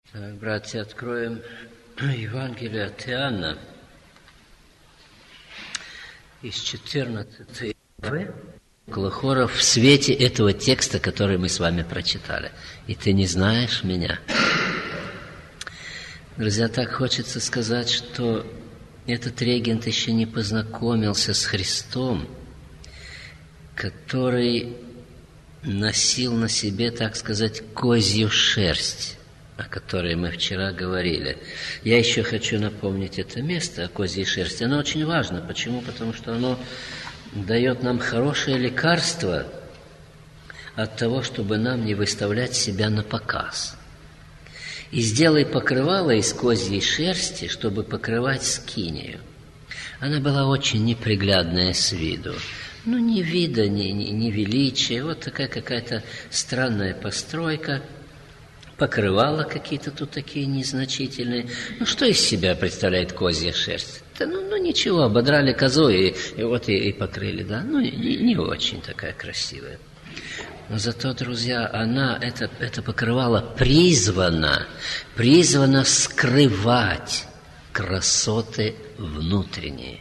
Так, братья, откроем Евангелие от Иоанна из 14 главы. Клохоров, в свете этого текста, который мы с вами прочитали. И ты не знаешь меня. Друзья, так хочется сказать, что этот регент еще не познакомился с Христом, который носил на себе, так сказать, козью шерсть, о которой мы вчера говорили. Я еще хочу напомнить это место о козьей шерсти. Оно очень важно. Почему? Потому что оно дает нам хорошее лекарство от того, чтобы нам не выставлять себя на показ. И сделай покрывало из козьей шерсти, чтобы покрывать скинию. Она была очень неприглядная с виду. Ни вида, ни величия. Вот такая какая-то странная постройка. Покрывала какие-то тут такие незначительные. Что из себя представляет козья шерсть? Да, ничего, ободрали козу и вот покрыли, да. Не очень такая красивая. Но зато, друзья, это покрывало призвано скрывать красоты внутренние.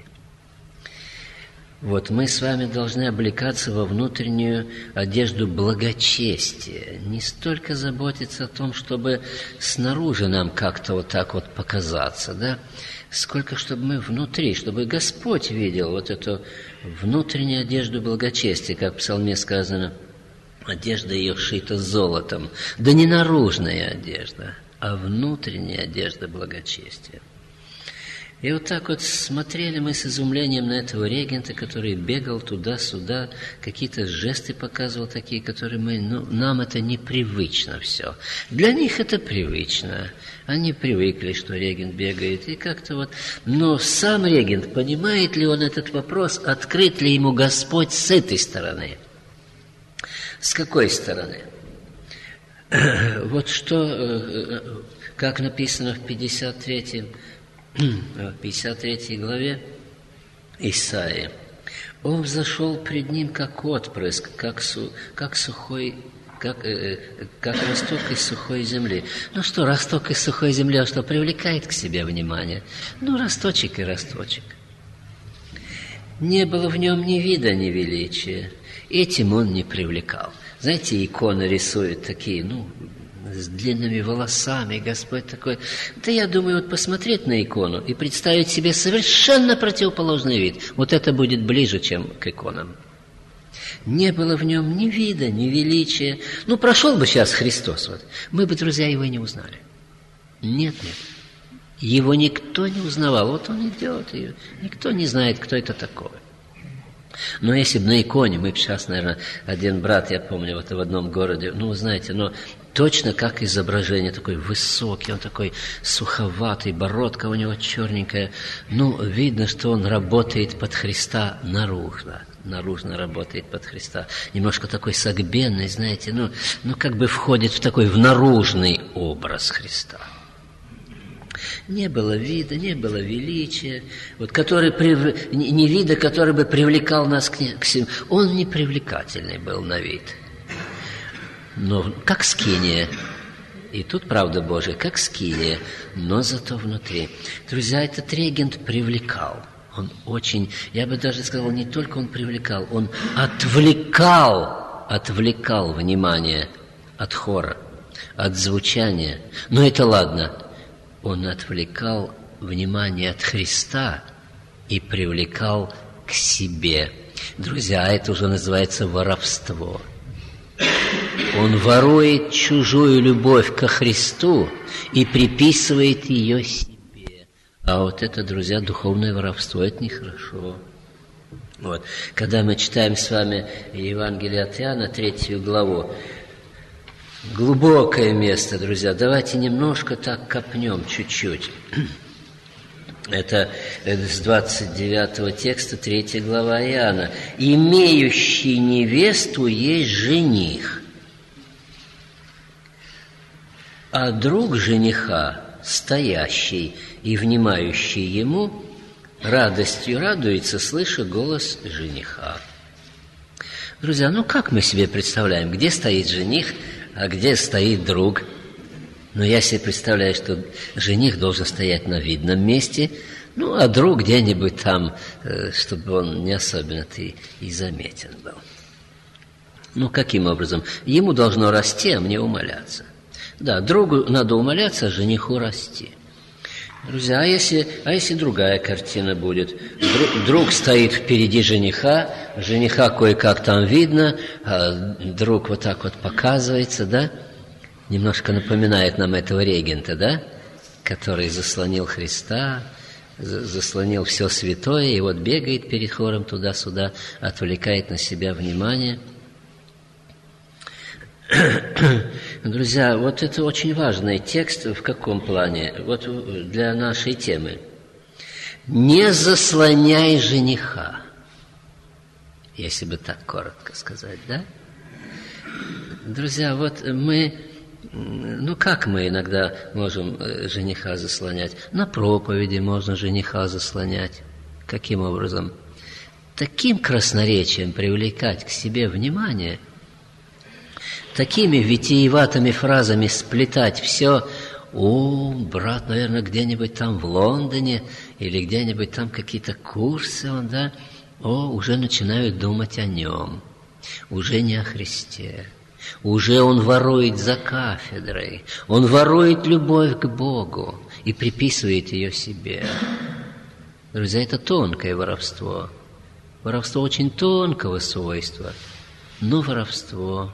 Вот мы с вами должны облекаться во внутреннюю одежду благочестия. Не столько заботиться о том, чтобы снаружи нам как-то вот так вот показаться, да, сколько чтобы мы внутри, чтобы Господь видел вот эту внутреннюю одежду благочестия, как в Псалме сказано, одежда ее шита золотом. Да не наружная одежда, а внутренняя одежда благочестия. И вот так вот смотрели мы с изумлением на этого регента, который бегал туда-сюда, какие-то жесты показывал такие, которые нам это непривычно все. Для них это привычно. Они привыкли, что регент бегает, и как-то вот... Но сам регент, понимает ли он этот вопрос, открыт ли ему Господь с этой стороны? С какой стороны? Вот что, как написано в 53 главе Исаии. Он взошел пред ним, как отпрыск, как росток из сухой земли. Росток из сухой земли, что привлекает к себе внимание? Росточек и росточек. Не было в нем ни вида, ни величия. Этим он не привлекал. Знаете, иконы рисуют такие, с длинными волосами, Господь такой. Да я думаю, вот посмотреть на икону и представить себе совершенно противоположный вид. Вот это будет ближе, чем к иконам. Не было в нем ни вида, ни величия. Прошел бы сейчас Христос, мы бы, друзья, его и не узнали. Нет. Его никто не узнавал. Вот он идет, и никто не знает, кто это такой. Но если бы на иконе, мы бы сейчас, наверное, один брат, я помню, в одном городе, вы знаете, точно как изображение, такой высокий, он такой суховатый, бородка у него черненькая. Видно, что он работает под Христа наружно работает под Христа. Немножко такой согбенный, знаете, как бы входит в наружный образ Христа. Не было вида, не было величия, не вида, который бы привлекал нас к себе. Он не привлекательный был на вид. Но как скиния. И тут правда Божия, как скиния, но зато внутри. Друзья, этот регент привлекал. Он очень, я бы даже сказал, не только он привлекал, он отвлекал внимание от хора, от звучания. Но это ладно. Он отвлекал внимание от Христа и привлекал к себе. Друзья, это уже называется воровство. Он ворует чужую любовь ко Христу и приписывает ее себе. А вот это, друзья, духовное воровство, это нехорошо. Когда мы читаем с вами Евангелие от Иоанна, 3 главу, глубокое место, друзья. Давайте немножко так копнем, чуть-чуть. Это с 29 текста, 3 глава Иоанна. «Имеющий невесту есть жених, а друг жениха, стоящий и внимающий ему, радостью радуется, слыша голос жениха». Друзья, как мы себе представляем, где стоит жених, а где стоит друг? Но я себе представляю, что жених должен стоять на видном месте, ну, а друг где-нибудь там, чтобы он не особенно-то и заметен был. Ну, каким образом? Ему должно расти, а мне умаляться. Да, другу надо умаляться, а жениху расти. Друзья, а если другая картина будет? Друг стоит впереди жениха кое-как там видно, а друг вот так вот показывается, да? Немножко напоминает нам этого регента, да? Который заслонил Христа, заслонил все святое, и вот бегает перед хором туда-сюда, отвлекает на себя внимание. Друзья, вот это очень важный текст. В каком плане? Вот для нашей темы. Не заслоняй жениха, если бы так коротко сказать, да? Друзья, вот как мы иногда можем жениха заслонять? На проповеди можно жениха заслонять. Каким образом? Таким красноречием привлекать к себе внимание, такими витиеватыми фразами сплетать все. О, брат, наверное, где-нибудь там в Лондоне или где-нибудь там какие-то курсы, да? Уже начинают думать о нем, уже не о Христе. Уже он ворует за кафедрой, он ворует любовь к Богу и приписывает ее себе. Друзья, это тонкое воровство. Воровство очень тонкого свойства, но воровство.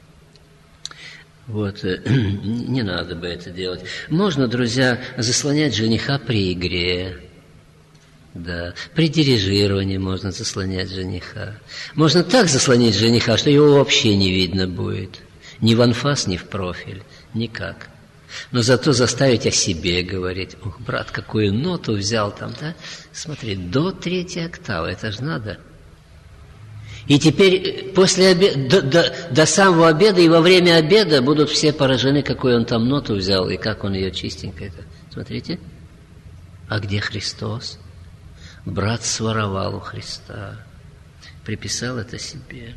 Вот, не надо бы это делать. Можно, друзья, заслонять жениха при игре. Да, при дирижировании можно заслонять жениха. Можно так заслонить жениха, что его вообще не видно будет. Ни в анфас, ни в профиль. Никак. Но зато заставить о себе говорить. Ох, брат, какую ноту взял там, да? Смотри, до 3-й октавы, это же надо. И теперь после обеда, до самого обеда и во время обеда будут все поражены, какую он там ноту взял и как он ее чистенько. Смотрите. А где Христос? Брат своровал у Христа. Приписал это себе.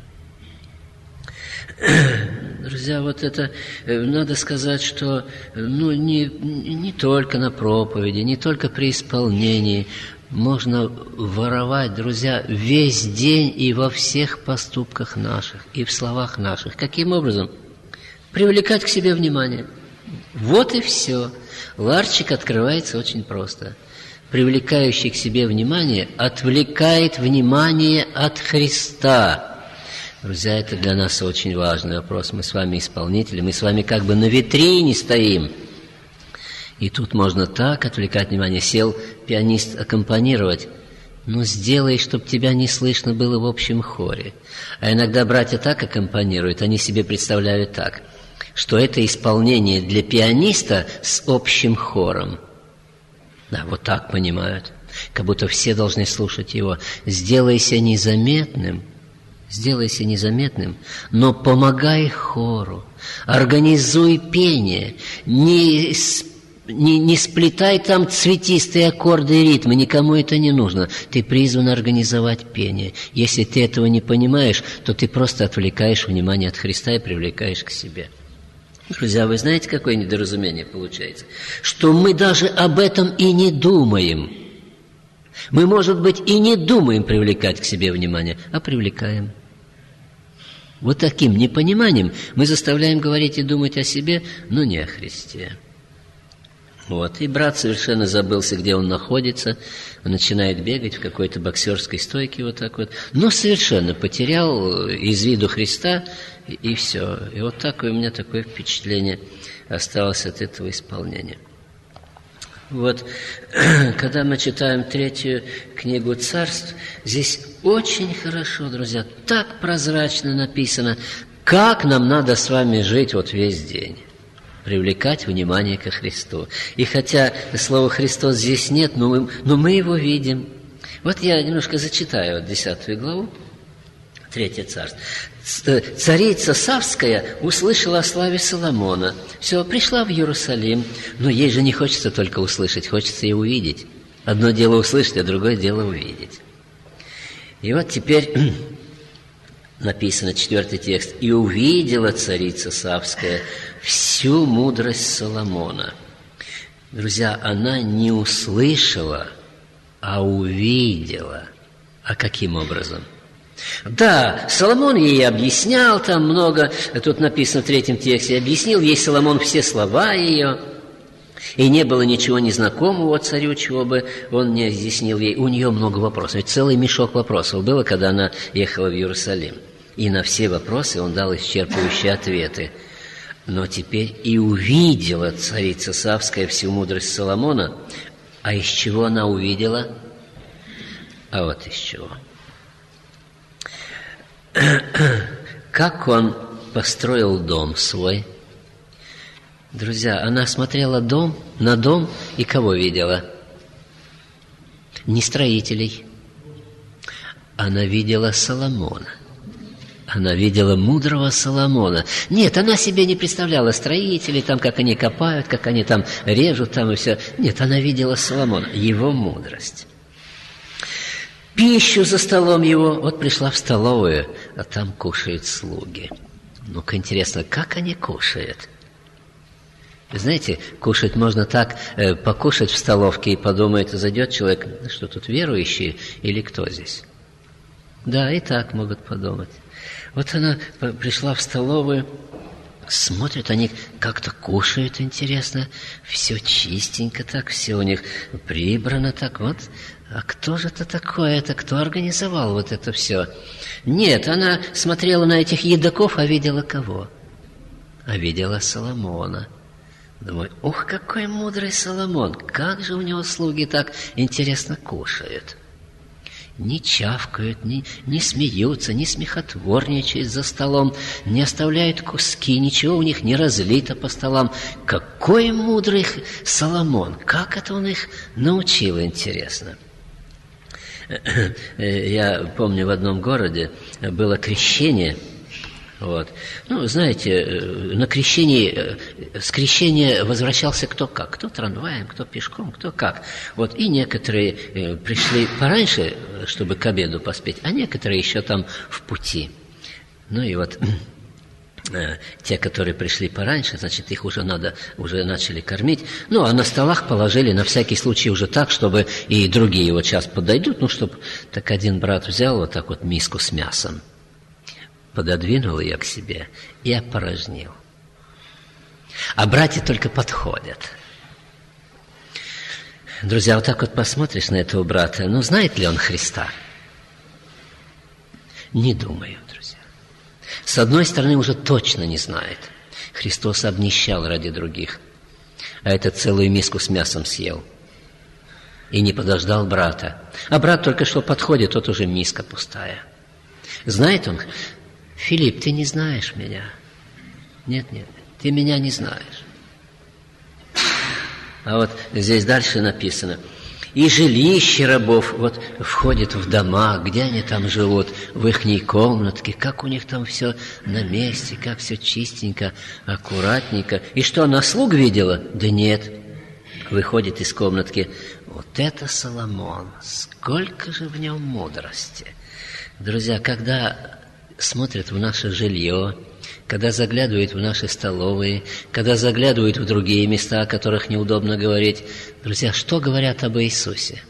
Друзья, вот это надо сказать, что не только на проповеди, не только при исполнении можно воровать, друзья, весь день и во всех поступках наших, и в словах наших. Каким образом? Привлекать к себе внимание. Вот и все. Ларчик открывается очень просто. Привлекающий к себе внимание отвлекает внимание от Христа. Друзья, это для нас очень важный вопрос. Мы с вами исполнители, мы с вами как бы на витрине стоим. И тут можно так отвлекать внимание. Сел пианист аккомпанировать. Сделай, чтобы тебя не слышно было в общем хоре. А иногда братья так аккомпанируют, они себе представляют так, что это исполнение для пианиста с общим хором. Да, вот так понимают. Как будто все должны слушать его. Сделайся незаметным, но помогай хору. Организуй пение. Не сплетай там цветистые аккорды и ритмы, никому это не нужно. Ты призван организовать пение. Если ты этого не понимаешь, то ты просто отвлекаешь внимание от Христа и привлекаешь к себе. Друзья, вы знаете, какое недоразумение получается? Что мы даже об этом и не думаем. Мы, может быть, и не думаем привлекать к себе внимание, а привлекаем. Вот таким непониманием мы заставляем говорить и думать о себе, но не о Христе. Вот. И брат совершенно забылся, где он находится. Он начинает бегать в какой-то боксерской стойке вот так вот. Но совершенно потерял из виду Христа, и все. И вот такое у меня такое впечатление осталось от этого исполнения. Вот, когда мы читаем 3-ю книгу Царств, здесь очень хорошо, друзья, так прозрачно написано, как нам надо с вами жить вот весь день. Привлекать внимание ко Христу. И хотя слова «Христос» здесь нет, но мы его видим. Вот я немножко зачитаю 10 главу, 3 Царство. Царица Савская услышала о славе Соломона. Все, пришла в Иерусалим, но ей же не хочется только услышать, хочется и увидеть. Одно дело услышать, а другое дело увидеть. И вот теперь написано, 4 текст, «И увидела царица Савская всю мудрость Соломона». Друзья, она не услышала, а увидела. А каким образом? Да, Соломон ей объяснял там много, тут написано в 3 тексте, объяснил ей Соломон все слова ее, и не было ничего незнакомого царю, чего бы он не объяснил ей. У нее много вопросов, ведь целый мешок вопросов было, когда она ехала в Иерусалим. И на все вопросы он дал исчерпывающие ответы. Но теперь и увидела царица Савская всю мудрость Соломона. А из чего она увидела? А вот из чего. Как он построил дом свой. Друзья, она смотрела на дом и кого видела? Не строителей. Она видела Соломона. Она видела мудрого Соломона. Нет, она себе не представляла строителей, там, как они копают, как они там режут, там и все. Нет, она видела Соломона, его мудрость. Пищу за столом его. Вот пришла в столовую, а там кушают слуги. Ну-ка, интересно, как они кушают? Вы знаете, кушать можно так, покушать в столовке и подумает, зайдет человек, что тут верующие или кто здесь? Да, и так могут подумать. Вот она пришла в столовую, смотрят, они как-то кушают, интересно, все чистенько так, все у них прибрано так, вот. А кто же это такое, это кто организовал вот это все? Нет, она смотрела на этих едоков, а видела кого? А видела Соломона. Думаю, ух, какой мудрый Соломон, как же у него слуги так интересно кушают. Не чавкают, не смеются, не смехотворничают за столом, не оставляют куски, ничего у них не разлито по столам. Какой мудрый Соломон! Как это он их научил, интересно? Я помню, в одном городе было крещение. Вот. Ну, знаете, на крещении, с крещения возвращался кто как, кто трамваем, кто пешком, кто как. Вот. И некоторые пришли пораньше, чтобы к обеду поспеть, а некоторые еще там в пути. Ну и вот те, которые пришли пораньше, значит, их уже начали кормить. Ну, а на столах положили на всякий случай уже так, чтобы и другие вот сейчас подойдут, ну, чтобы так один брат взял вот так вот миску с мясом, пододвинул ее к себе и опорожнил. А братья только подходят. Друзья, вот так вот посмотришь на этого брата, ну, знает ли он Христа? Не думаю, друзья. С одной стороны, уже точно не знает. Христос обнищал ради других, а этот целую миску с мясом съел. И не подождал брата. А брат только что подходит, тот уже миска пустая. Знает он? Филипп, ты не знаешь меня. Нет, ты меня не знаешь. А вот здесь дальше написано. И жилище рабов вот входит в дома, где они там живут, в ихней комнатке, как у них там все на месте, как все чистенько, аккуратненько. И что, она слуг видела? Да нет. Выходит из комнатки. Вот это Соломон, сколько же в нем мудрости. Друзья, когда смотрят в наше жилье, когда заглядывают в наши столовые, когда заглядывают в другие места, о которых неудобно говорить. Друзья, что говорят об Иисусе?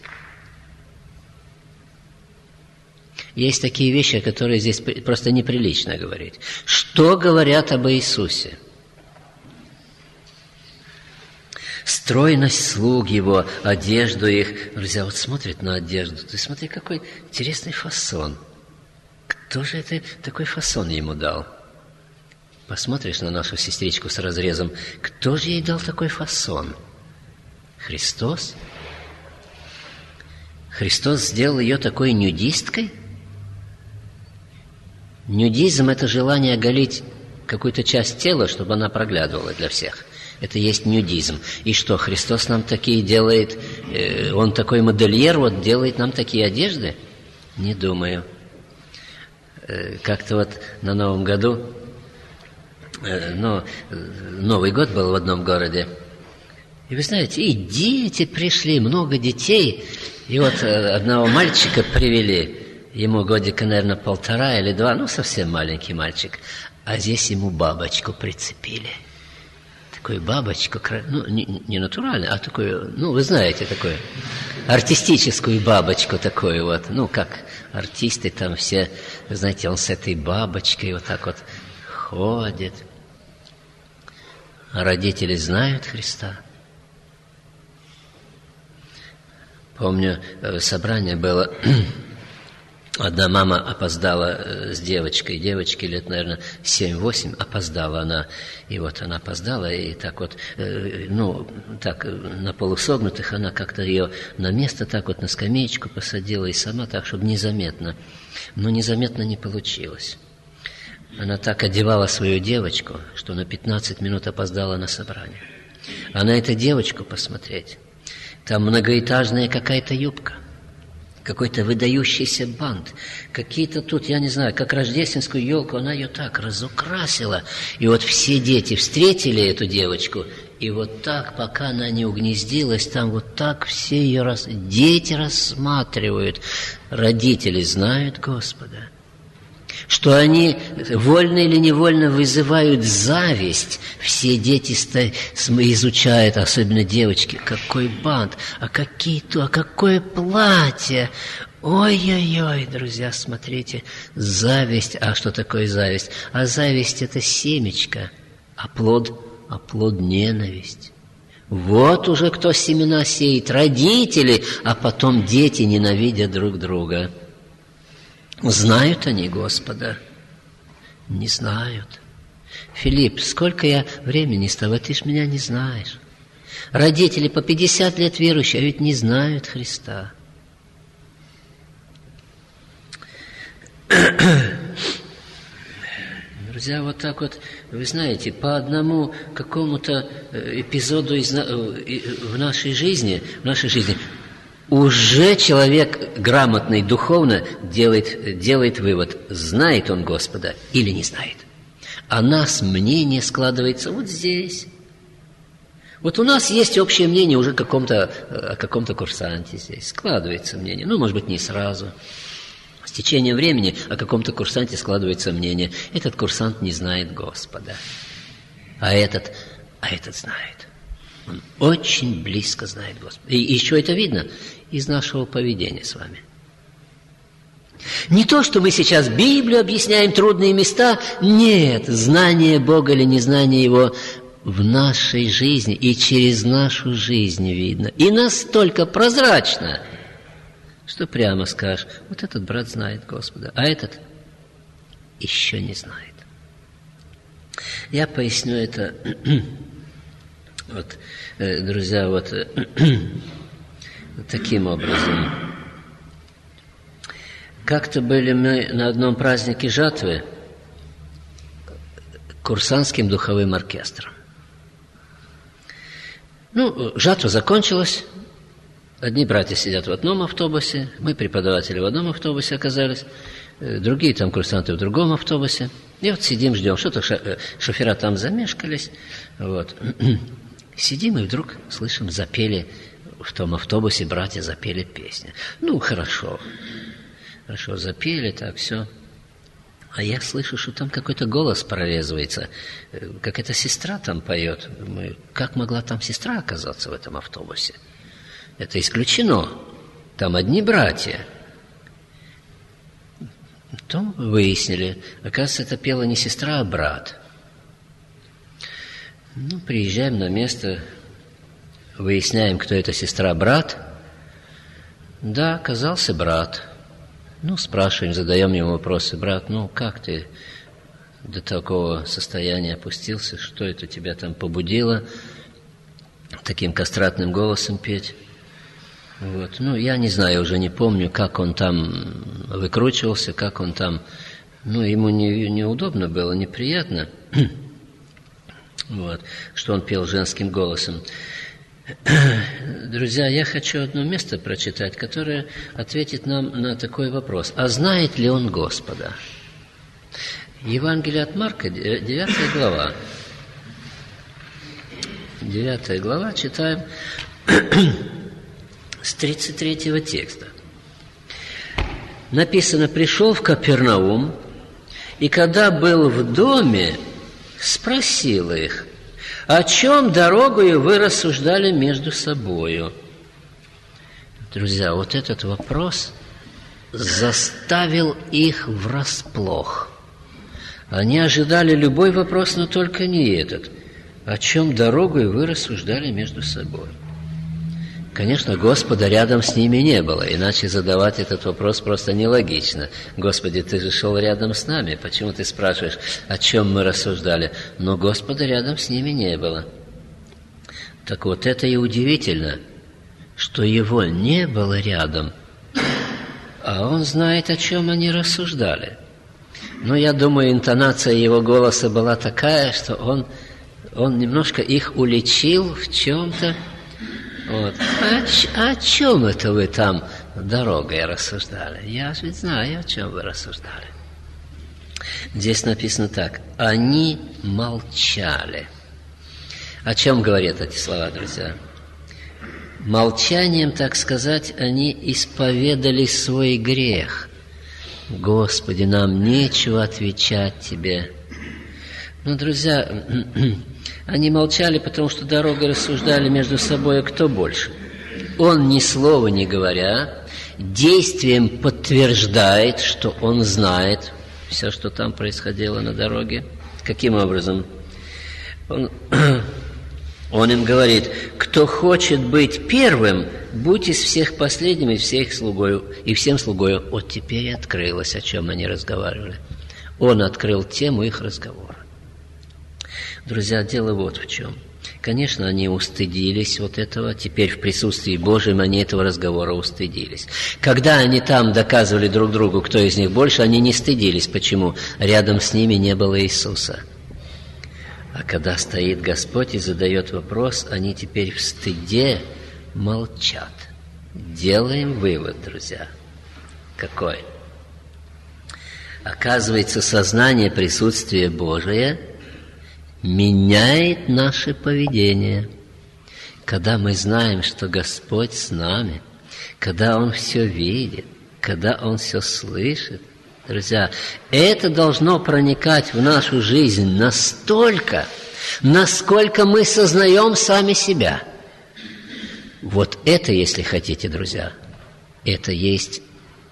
Есть такие вещи, о которых здесь просто неприлично говорить. Что говорят об Иисусе? Стройность слуг его, одежду их. Друзья, вот смотрят на одежду. Ты смотри, какой интересный фасон. Кто же это такой фасон ему дал? Посмотришь на нашу сестричку с разрезом. Кто же ей дал такой фасон? Христос? Христос сделал ее такой нюдисткой? Нюдизм – это желание оголить какую-то часть тела, чтобы она проглядывала для всех. Это есть нюдизм. И что, Христос нам такие делает, Он такой модельер, вот делает нам такие одежды? Не думаю. Как-то вот на Новом году, Новый год был в одном городе, и вы знаете, и дети пришли, много детей, и вот одного мальчика привели, ему годика, наверное, 1,5 или 2, ну, совсем маленький мальчик. А здесь ему бабочку прицепили. Такую бабочку, ну, не натуральную, а такую, ну, вы знаете, такую артистическую бабочку такую вот. Ну, как артисты там все, вы знаете, он с этой бабочкой вот так вот ходит. А родители знают Христа. Помню, собрание было, одна мама опоздала с девочкой, девочке лет, наверное, 7-8, опоздала она, и вот она опоздала, и так вот, ну, так, на полусогнутых она как-то ее на место так вот на скамеечку посадила, и сама так, чтобы незаметно, но незаметно не получилось. Она так одевала свою девочку, что на 15 минут опоздала на собрание. А на эту девочку посмотреть, там многоэтажная какая-то юбка, какой-то выдающийся бант, какие-то тут, я не знаю, как рождественскую елку, она ее так разукрасила. И вот все дети встретили эту девочку, и вот так, пока она не угнездилась, там вот так все ее дети рассматривают. Родители знают Господа, что они вольно или невольно вызывают зависть. Все дети изучают, особенно девочки, какой бант, а какое платье. Ой-ой-ой, друзья, смотрите, зависть. А что такое зависть? А зависть – это семечко, а плод ненависть. Вот уже кто семена сеет, родители, а потом дети ненавидят друг друга. Знают они Господа? Не знают. Филипп, сколько я времени с тобой, ты ж меня не знаешь. Родители по 50 лет верующие, а ведь не знают Христа. Друзья, вот так вот, вы знаете, по одному какому-то эпизоду в нашей жизни, уже человек грамотный духовно делает вывод, знает он Господа или не знает. А нас мнение складывается вот здесь. Вот у нас есть общее мнение уже о каком-то курсанте здесь. Складывается мнение. Ну, может быть, не сразу. С течением времени о каком-то курсанте складывается мнение. Этот курсант не знает Господа. А этот знает. Он очень близко знает Господа. И еще это видно из нашего поведения с вами. Не то, что мы сейчас Библию объясняем, трудные места. Нет, знание Бога или незнание Его в нашей жизни и через нашу жизнь видно. И настолько прозрачно, что прямо скажешь, вот этот брат знает Господа, а этот еще не знает. Я поясню это, вот, друзья, вот таким образом. Как-то были мы на одном празднике жатвы курсантским духовым оркестром. Ну, жатва закончилась. Одни братья сидят в одном автобусе, мы, преподаватели, в одном автобусе оказались, другие там курсанты в другом автобусе. И вот сидим, ждем. Что-то шофера там замешкались. Вот. Сидим, и вдруг слышим, запели в том автобусе, братья запели песню. Ну, хорошо, запели, так, все. А я слышу, что там какой-то голос прорезывается, какая-то сестра там поет. Как могла там сестра оказаться в этом автобусе? Это исключено. Там одни братья. Потом выяснили, оказывается, это пела не сестра, а брат. Ну, приезжаем на место, выясняем, кто это сестра, брат. Да, оказался брат. Ну, спрашиваем, задаем ему вопросы. Брат, ну, как ты до такого состояния опустился? Что это тебя там побудило таким кастратным голосом петь? Вот. Ну, я не знаю, уже не помню, как он там выкручивался, как он там... Ну, ему неудобно было, неприятно, вот, что он пел женским голосом. Друзья, я хочу одно место прочитать, которое ответит нам на такой вопрос. А знает ли он Господа? Евангелие от Марка, 9 глава. 9 глава, читаем с 33 текста. написано, пришел в Капернаум, и когда был в доме, спросил их, о чем дорогою вы рассуждали между собою? Друзья, вот этот вопрос заставил их врасплох. Они ожидали любой вопрос, но только не этот. О чем дорогою вы рассуждали между собой? Конечно, Господа рядом с ними не было, иначе задавать этот вопрос просто нелогично. Господи, Ты же шел рядом с нами, почему Ты спрашиваешь, о чем мы рассуждали? Но Господа рядом с ними не было. Так вот, это и удивительно, что Его не было рядом, а Он знает, о чем они рассуждали. Но я думаю, интонация Его голоса была такая, что Он немножко их уличил в чем-то. Вот. О чем это вы там дорогой рассуждали? Я же знаю, о чем вы рассуждали. Здесь написано так. Они молчали. О чем говорят эти слова, друзья? Молчанием, так сказать, они исповедали свой грех. Господи, нам нечего отвечать Тебе. Но, друзья, они молчали, потому что дорогой рассуждали между собой, кто больше. Он, ни слова не говоря, действием подтверждает, что он знает все, что там происходило на дороге. Каким образом? Он им говорит, кто хочет быть первым, будь из всех последним, и всем слугою. Вот теперь и открылось, о чем они разговаривали. Он открыл тему их разговора. Друзья, дело вот в чем. Конечно, они устыдились вот этого. Теперь в присутствии Божьем они этого разговора устыдились. Когда они там доказывали друг другу, кто из них больше, они не стыдились. Почему? Рядом с ними не было Иисуса. А когда стоит Господь и задает вопрос, они теперь в стыде молчат. Делаем вывод, друзья. Какой? Оказывается, сознание присутствия Божия меняет наше поведение. Когда мы знаем, что Господь с нами, когда Он все видит, когда Он все слышит, друзья, это должно проникать в нашу жизнь настолько, насколько мы сознаем сами себя. Вот это, если хотите, друзья, это есть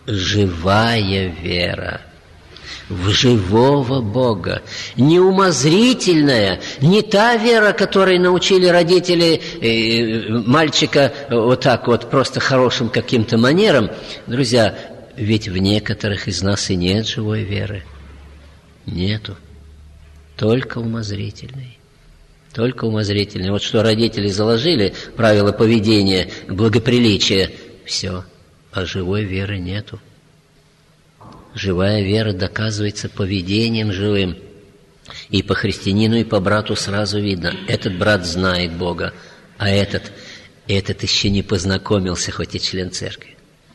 живая вера в живого Бога. Не умозрительная, не та вера, которой научили родители мальчика вот так вот, просто хорошим каким-то манерам. Друзья, ведь в некоторых из нас и нет живой веры. Нету. Только умозрительной. Только умозрительной. Вот что родители заложили, правила поведения, благоприличия, все. А живой веры нету. Живая вера доказывается поведением живым. И по христианину, и по брату сразу видно. Этот брат знает Бога, а этот еще не познакомился, хоть и член церкви.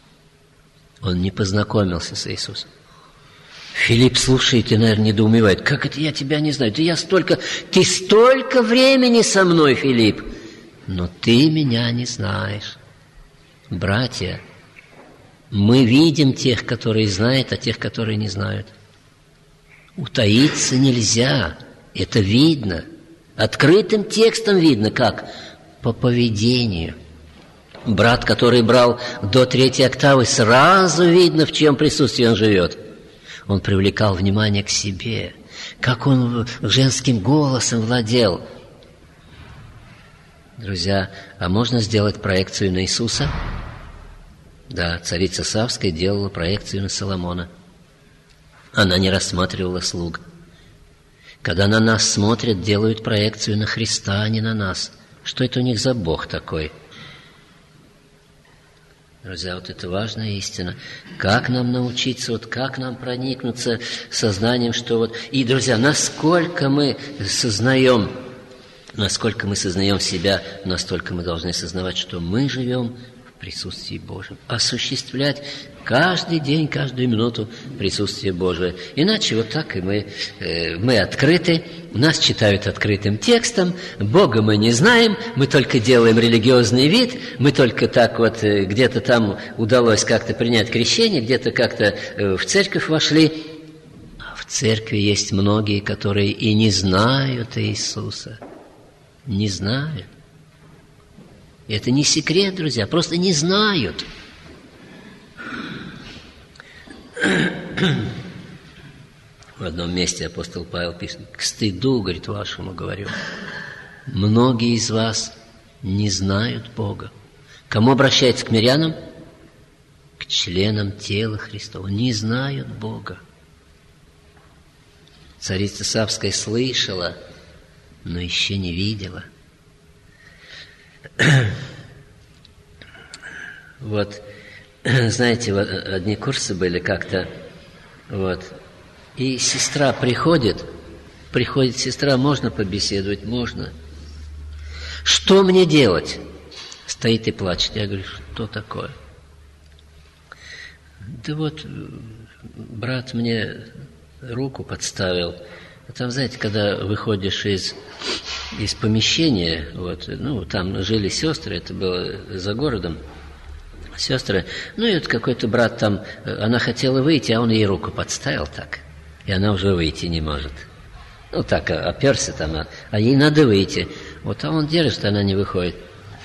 Он не познакомился с Иисусом. Филипп слушает и, наверное, недоумевает. Как это я тебя не знаю? Ты столько времени со мной, Филипп, но ты меня не знаешь. Братья, мы видим тех, которые знают, а тех, которые не знают. Утаиться нельзя. Это видно. Открытым текстом видно. Как? По поведению. Брат, который брал до 3 октавы, сразу видно, в чьем присутствии он живет. Он привлекал внимание к себе. Как он женским голосом владел. Друзья, а можно сделать проекцию на Иисуса? Да, царица Савская делала проекцию на Соломона. Она не рассматривала слуг. Когда на нас смотрят, делают проекцию на Христа, а не на нас. Что это у них за Бог такой? Друзья, вот это важная истина. Как нам научиться, как нам проникнуться сознанием, что вот... И, друзья, насколько мы сознаем себя, настолько мы должны сознавать, что мы живем в присутствии Божьем. Осуществлять каждый день, каждую минуту присутствие Божие. Иначе вот так и мы открыты, нас читают открытым текстом, Бога мы не знаем, мы только делаем религиозный вид, мы только так вот где-то там удалось как-то принять крещение, где-то как-то в церковь вошли. А в церкви есть многие, которые и не знают Иисуса. Не знают. Это не секрет, друзья, просто не знают. В одном месте апостол Павел пишет: «К стыду, говорит, вашему говорю, многие из вас не знают Бога». Кому обращается? К мирянам? К членам тела Христова. Не знают Бога. Царица Савская слышала, но еще не видела. Вот, знаете, вот одни курсы были как-то, вот, и сестра приходит сестра, можно побеседовать? Можно. Что мне делать? Стоит и плачет. Я говорю, что такое? Да вот, брат мне руку подставил. А там, знаете, когда выходишь из помещения, вот, ну, там жили сестры, это было за городом, сестры, ну, и вот какой-то брат там, она хотела выйти, а он ей руку подставил так, и она уже выйти не может. Ну, так, оперся там, а ей надо выйти. Вот, а он держит, она не выходит.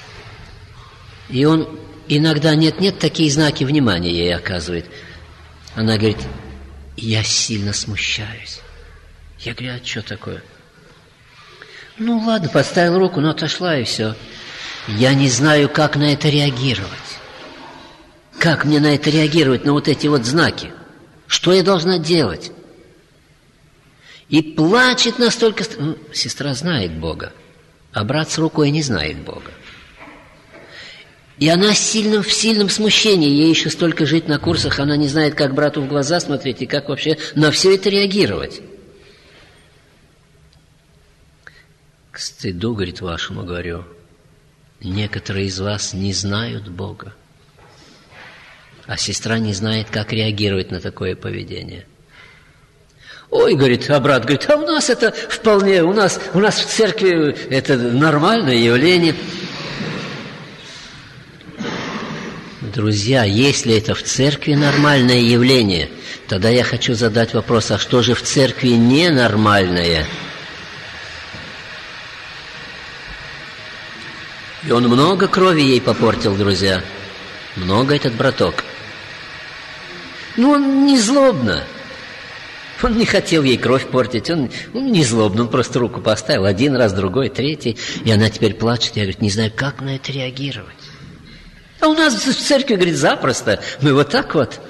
И он иногда нет-нет, такие знаки внимания ей оказывает. Она говорит, я сильно смущаюсь. Я говорю, а что такое? Ну, ладно, подставил руку, но отошла, и все. Я не знаю, как на это реагировать. Как мне на это реагировать, на вот эти вот знаки? Что я должна делать? И плачет настолько... Ну, сестра знает Бога, а брат с рукой не знает Бога. И она в сильном смущении. Ей еще столько жить на курсах, она не знает, как брату в глаза смотреть и как вообще на все это реагировать. К стыду, говорит, вашему говорю, некоторые из вас не знают Бога, а сестра не знает, как реагировать на такое поведение. Ой, говорит, а брат говорит, а у нас это вполне, у нас в церкви это нормальное явление. Друзья, если это в церкви нормальное явление, тогда я хочу задать вопрос, а что же в церкви ненормальное? И он много крови ей попортил, друзья. Много этот браток. Ну, он не злобно. Он не хотел ей кровь портить. Он не злобно, он просто руку поставил. Один раз, другой, третий. И она теперь плачет. Я, говорит, не знаю, как на это реагировать. А у нас в церкви, говорит, запросто. Мы вот так вот.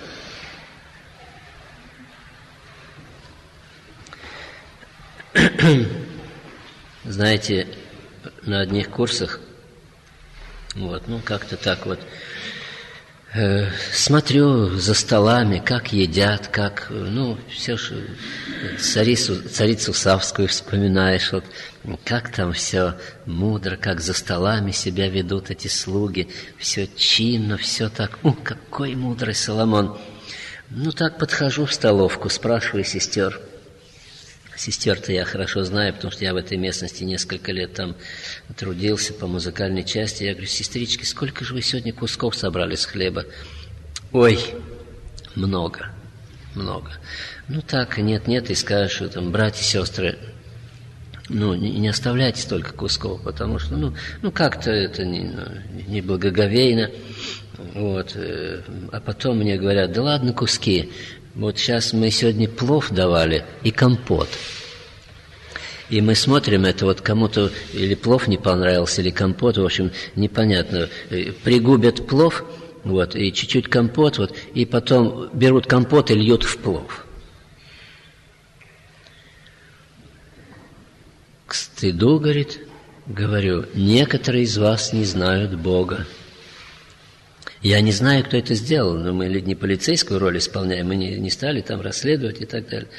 Знаете, на одних курсах вот, ну, как-то так вот смотрю за столами, как едят, как, ну, все же царицу Савскую вспоминаешь, вот, как там все мудро, как за столами себя ведут эти слуги, все чинно, все так, какой мудрый Соломон. Ну, так подхожу в столовку, спрашиваю сестер. Сестер-то я хорошо знаю, потому что я в этой местности несколько лет там трудился по музыкальной части. Я говорю, сестрички, сколько же вы сегодня кусков собрали с хлеба? Ой, много. Ну так, нет, и скажешь, что там, братья, сестры, ну, не оставляйте столько кусков, потому что, ну как-то это не благоговейно. Вот. А потом мне говорят, да ладно куски. Вот сейчас мы сегодня плов давали и компот. И мы смотрим, это вот кому-то или плов не понравился, или компот, в общем, непонятно. Пригубят плов, вот, и чуть-чуть компот, вот, и потом берут компот и льют в плов. К стыду, говорит, говорю, некоторые из вас не знают Бога. Я не знаю, кто это сделал, но мы не полицейскую роль исполняем, мы не стали там расследовать и так далее.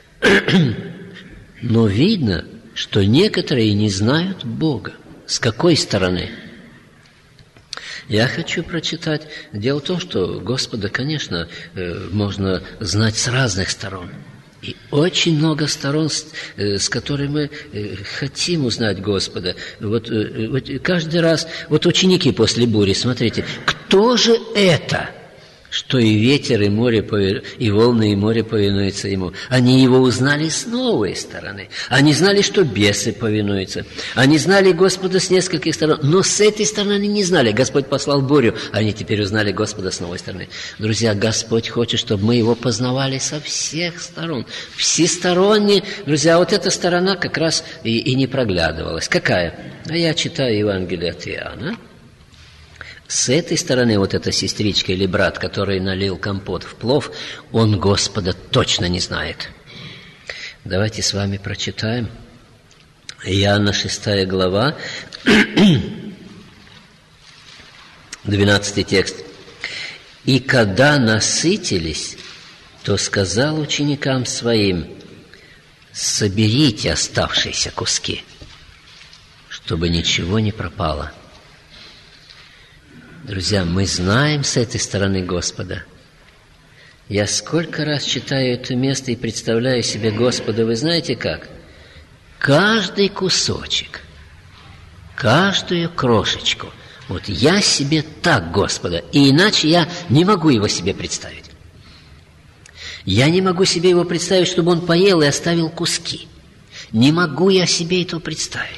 Но видно, что некоторые не знают Бога. С какой стороны? Я хочу прочитать. Дело в том, что Господа, конечно, можно знать с разных сторон. И очень много сторон, с которыми мы хотим узнать Господа. Вот каждый раз, вот ученики после бури, смотрите, кто же это, что и ветер, и море, и волны, и море повинуются ему? Они его узнали с новой стороны. Они знали, что бесы повинуются. Они знали Господа с нескольких сторон, но с этой стороны они не знали. Господь послал бурю, они теперь узнали Господа с новой стороны. Друзья, Господь хочет, чтобы мы его познавали со всех сторон. Всесторонне, друзья, вот эта сторона как раз и не проглядывалась. Какая? Я читаю Евангелие от Иоанна. С этой стороны вот эта сестричка или брат, который налил компот в плов, он Господа точно не знает. Давайте с вами прочитаем. Иоанна 6 глава, 12 текст. «И когда насытились, то сказал ученикам своим: соберите оставшиеся куски, чтобы ничего не пропало». Друзья, мы знаем с этой стороны Господа. Я сколько раз читаю это место и представляю себе Господа, вы знаете как? Каждый кусочек, каждую крошечку. Вот я себе так Господа, и иначе я не могу его себе представить. Я не могу себе его представить, чтобы он поел и оставил куски. Не могу я себе этого представить.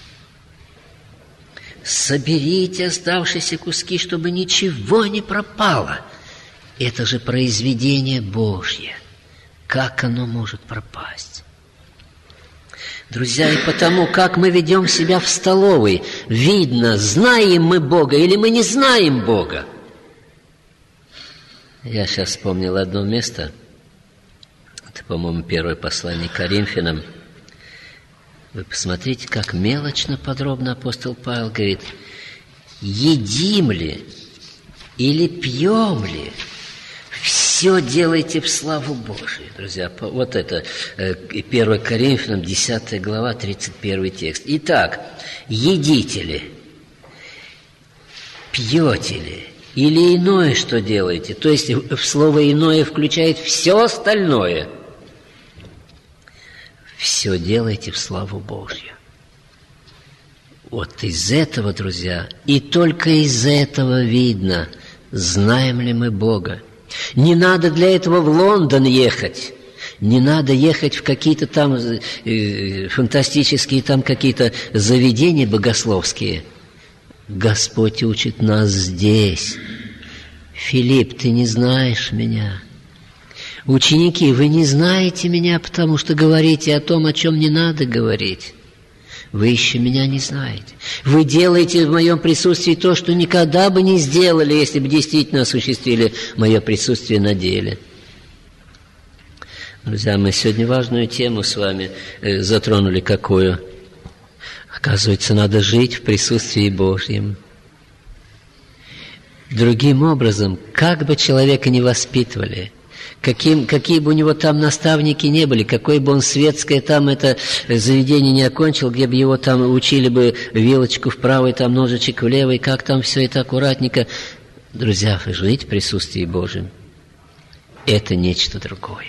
Соберите оставшиеся куски, чтобы ничего не пропало. Это же произведение Божье. Как оно может пропасть? Друзья, и потому, как мы ведем себя в столовой, видно, знаем мы Бога или мы не знаем Бога. Я сейчас вспомнил одно место. Это, по-моему, первое послание к Коринфянам. Вы посмотрите, как мелочно, подробно апостол Павел говорит: едим ли или пьем ли, все делайте в славу Божию. Друзья, вот это 1 Коринфянам, 10 глава, 31 текст. Итак, едите ли, пьете ли, или иное что делаете? То есть в слово «иное» включает все остальное. Все делайте в славу Божью. Вот из этого, друзья, и только из этого видно, знаем ли мы Бога. Не надо для этого в Лондон ехать. Не надо ехать в какие-то там фантастические там какие-то заведения богословские. Господь учит нас здесь. Филипп, ты не знаешь меня. Ученики, вы не знаете меня, потому что говорите о том, о чем не надо говорить. Вы еще меня не знаете. Вы делаете в моем присутствии то, что никогда бы не сделали, если бы действительно осуществили мое присутствие на деле. Друзья, мы сегодня важную тему с вами затронули. Какую? Оказывается, надо жить в присутствии Божьем. Другим образом, как бы человека ни воспитывали, какие бы у него там наставники не были, какое бы он светское там это заведение не окончил, где бы его там учили бы вилочку вправо и там ножичек влево, и как там все это аккуратненько. Друзья, жить в присутствии Божьем – это нечто другое.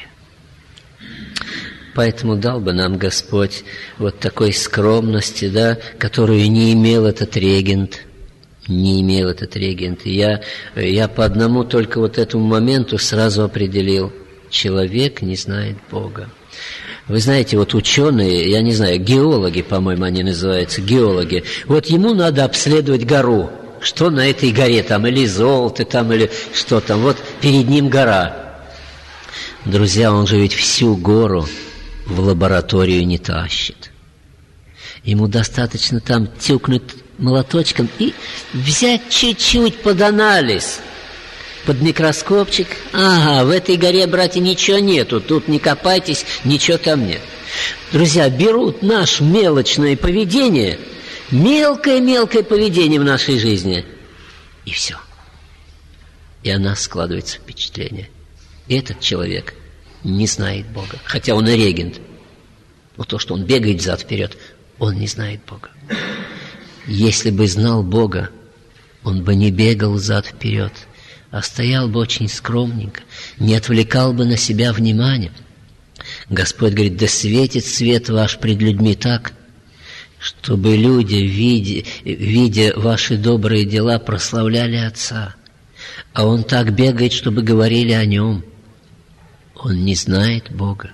Поэтому дал бы нам Господь вот такой скромности, да, которую не имел этот регент. Не имел этот регент. И я по одному только вот этому моменту сразу определил: человек не знает Бога. Вы знаете, вот ученые, я не знаю, геологи, по-моему, они называются, геологи. Вот ему надо обследовать гору. Что на этой горе там, или золото там, или что там. Вот перед ним гора. Друзья, он же ведь всю гору в лабораторию не тащит. Ему достаточно там тюкнуть молоточком и взять чуть-чуть под анализ, под микроскопчик. Ага, в этой горе, братья, ничего нету, тут не копайтесь, ничего там нет. Друзья, берут наше мелочное поведение, мелкое поведение в нашей жизни, и все. И о нас складывается впечатление: этот человек не знает Бога, хотя он и регент. Но то, что он бегает взад-вперед, он не знает Бога. Если бы знал Бога, он бы не бегал взад-вперед, а стоял бы очень скромненько, не отвлекал бы на себя внимание. Господь говорит: да светит свет ваш пред людьми так, чтобы люди, видя ваши добрые дела, прославляли Отца. А он так бегает, чтобы говорили о нем. Он не знает Бога.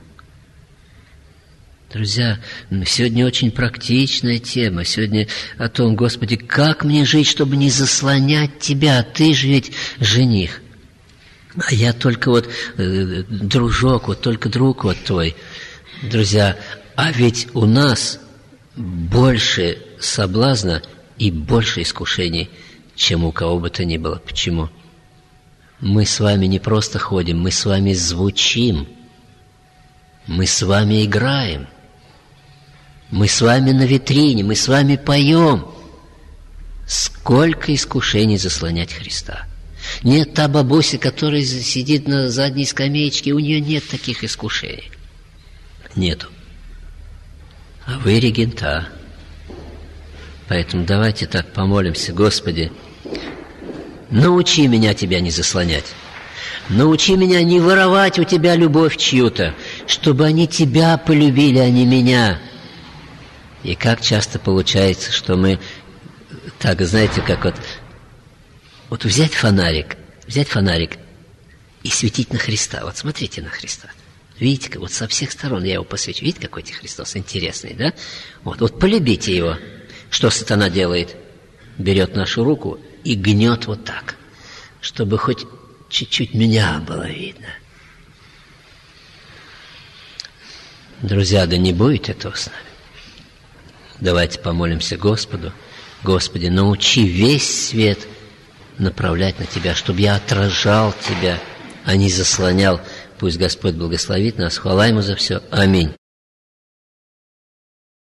Друзья, сегодня очень практичная тема. Сегодня о том: Господи, как мне жить, чтобы не заслонять Тебя? Ты же ведь жених. А я только вот дружок, вот только друг вот Твой. Друзья, а ведь у нас больше соблазна и больше искушений, чем у кого бы то ни было. Почему? Мы с вами не просто ходим, мы с вами звучим, мы с вами играем, мы с вами на витрине, мы с вами поем. Сколько искушений заслонять Христа! Нет, та бабуся, которая сидит на задней скамеечке, у нее нет таких искушений. Нету. А вы регента. Поэтому давайте так помолимся: Господи, научи меня Тебя не заслонять. Научи меня не воровать у Тебя любовь чью-то, чтобы они Тебя полюбили, а не меня. И как часто получается, что мы так, знаете, как вот взять фонарик и светить на Христа. Вот смотрите на Христа. Видите, вот со всех сторон я его посвечу. Видите, какой Христос интересный, да? Вот полюбите его. Что сатана делает? Берет нашу руку и гнет вот так, чтобы хоть чуть-чуть меня было видно. Друзья, да не будет этого с нами. Давайте помолимся Господу: Господи, научи весь свет направлять на Тебя, чтобы я отражал Тебя, а не заслонял. Пусть Господь благословит нас. Хвала Ему за все. Аминь.